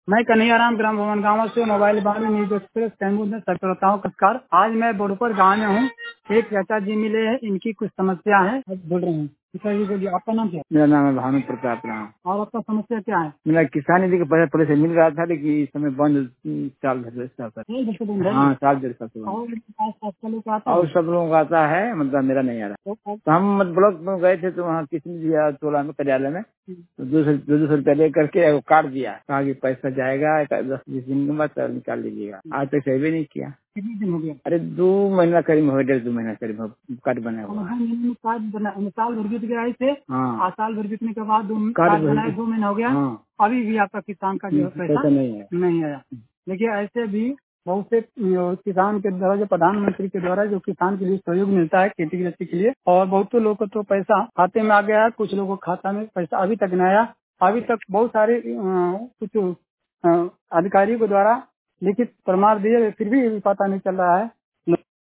मैं कन्हैयाराम ग्राम भवन गाँव से mobile Vani news express Kaimur में सत्कारता हूँ। नमस्कार। आज मैं बोड़पुर गाँव में हूँ। एक चाचा जी मिले हैं, इनकी कुछ समस्या है, अब बोल रहे हैं। चाचा जी बोलिए, आपका नाम क्या है? मेरा नाम है भानु प्रताप राम। और आपका समस्या क्या है? मेरा किसान निधि का पैसा पहले से मिल रहा था, लेकिन इस समय बंद साल भर से। हाँ, साल डेढ़ साल से बंद। और सब लोगों का आता है, मतलब मेरा नहीं आ रहा। तो हम ब्लॉक में गए थे, तो वहाँ किसी ने दिया टोला में कार्यालय में, तो 200 रुपया ले करके वो काट दिया। कहा कि पैसा जाएगा 10-20 दिन के बाद निकाल लीजिएगा। आज तक सेव नहीं किया। कितने दिन हो गया? अरे 2 महीना करीब हो गया, 1.5 महीना करीब कार्ड बना हुआ। कार्ड बना साल भर बीत गया ऐसे। हाँ, साल भर बीतने के बाद कार्ड बनाए 2 महीना हो गया। हाँ। अभी भी आपका किसान का जो पैसा नहीं आया। देखिए, ऐसे भी बहुत से किसान के द्वारा, जो प्रधानमंत्री के द्वारा जो किसान के लिए सहयोग मिलता है खेती गृहस्थी के लिए, और बहुत लोगों को तो पैसा खाते में आ गया है, कुछ लोगों को खाता में पैसा अभी तक नहीं आया। अभी तक बहुत सारे कुछ अधिकारियों के द्वारा लिखित प्रमाण दिए, फिर भी पता नहीं चल रहा है।